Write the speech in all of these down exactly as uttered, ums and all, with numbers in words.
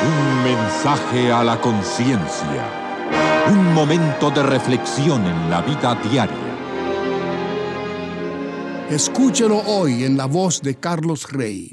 Un mensaje a la conciencia. Un momento de reflexión en la vida diaria. Escúchelo hoy en la voz de Carlos Rey.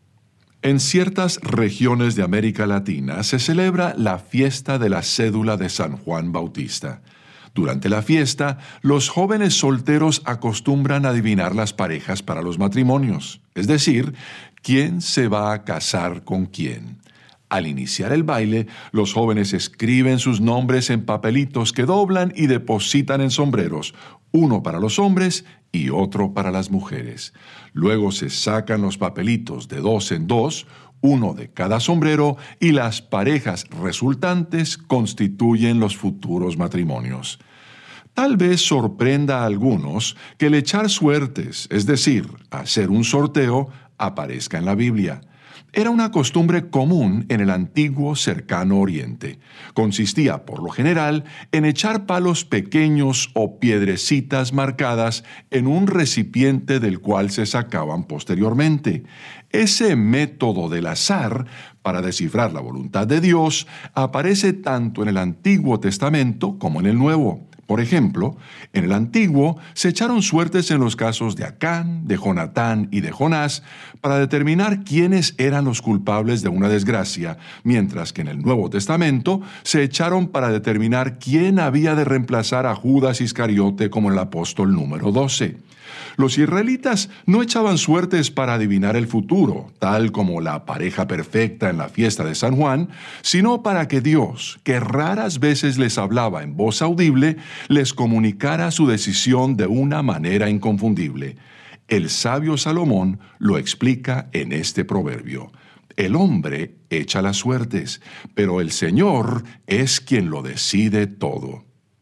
En ciertas regiones de América Latina se celebra la fiesta de la cédula de San Juan Bautista. Durante la fiesta, los jóvenes solteros acostumbran a adivinar las parejas para los matrimonios, es decir, quién se va a casar con quién. Al iniciar el baile, los jóvenes escriben sus nombres en papelitos que doblan y depositan en sombreros, uno para los hombres y otro para las mujeres. Luego se sacan los papelitos de dos en dos, uno de cada sombrero, y las parejas resultantes constituyen los futuros matrimonios. Tal vez sorprenda a algunos que el echar suertes, es decir, hacer un sorteo, aparezca en la Biblia. Era una costumbre común en el antiguo cercano Oriente. Consistía, por lo general, en echar palos pequeños o piedrecitas marcadas en un recipiente del cual se sacaban posteriormente. Ese método del azar, para descifrar la voluntad de Dios, aparece tanto en el Antiguo Testamento como en el Nuevo. Por ejemplo, en el Antiguo se echaron suertes en los casos de Acán, de Jonatán y de Jonás para determinar quiénes eran los culpables de una desgracia, mientras que en el Nuevo Testamento se echaron para determinar quién había de reemplazar a Judas Iscariote como el apóstol número doce. Los israelitas no echaban suertes para adivinar el futuro, tal como la pareja perfecta en la fiesta de San Juan, sino para que Dios, que raras veces les hablaba en voz audible, les comunicara su decisión de una manera inconfundible. El sabio Salomón lo explica en este proverbio: el hombre echa las suertes, pero el Señor es quien lo decide todo.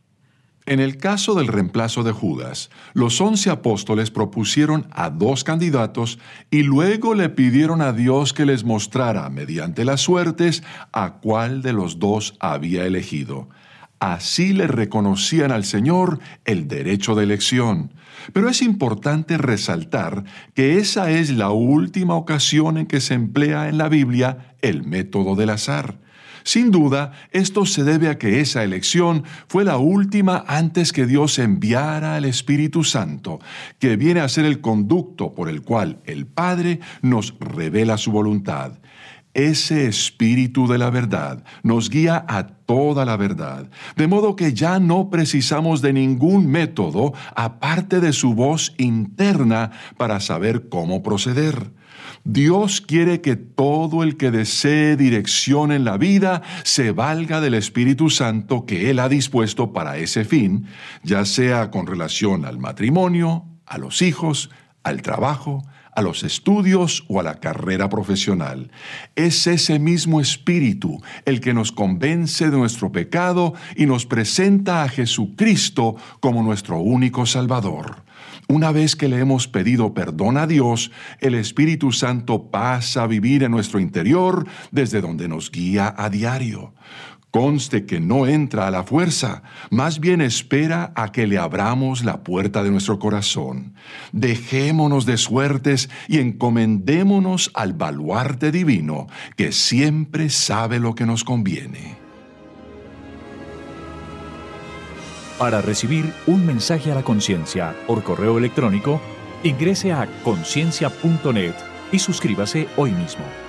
En el caso del reemplazo de Judas, los once apóstoles propusieron a dos candidatos y luego le pidieron a Dios que les mostrara, mediante las suertes, a cuál de los dos había elegido. Así le reconocían al Señor el derecho de elección. Pero es importante resaltar que esa es la última ocasión en que se emplea en la Biblia el método del azar. Sin duda, esto se debe a que esa elección fue la última antes que Dios enviara al Espíritu Santo, que viene a ser el conducto por el cual el Padre nos revela su voluntad. Ese Espíritu de la verdad nos guía a toda la verdad, de modo que ya no precisamos de ningún método aparte de su voz interna para saber cómo proceder. Dios quiere que todo el que desee dirección en la vida se valga del Espíritu Santo que Él ha dispuesto para ese fin, ya sea con relación al matrimonio, a los hijos, al trabajo, a los estudios o a la carrera profesional. Es ese mismo Espíritu el que nos convence de nuestro pecado y nos presenta a Jesucristo como nuestro único Salvador. Una vez que le hemos pedido perdón a Dios, el Espíritu Santo pasa a vivir en nuestro interior, desde donde nos guía a diario. Conste que no entra a la fuerza, más bien espera a que le abramos la puerta de nuestro corazón. Dejémonos de suertes y encomendémonos al baluarte divino, que siempre sabe lo que nos conviene. Para recibir un mensaje a la conciencia por correo electrónico, ingrese a conciencia punto net y suscríbase hoy mismo.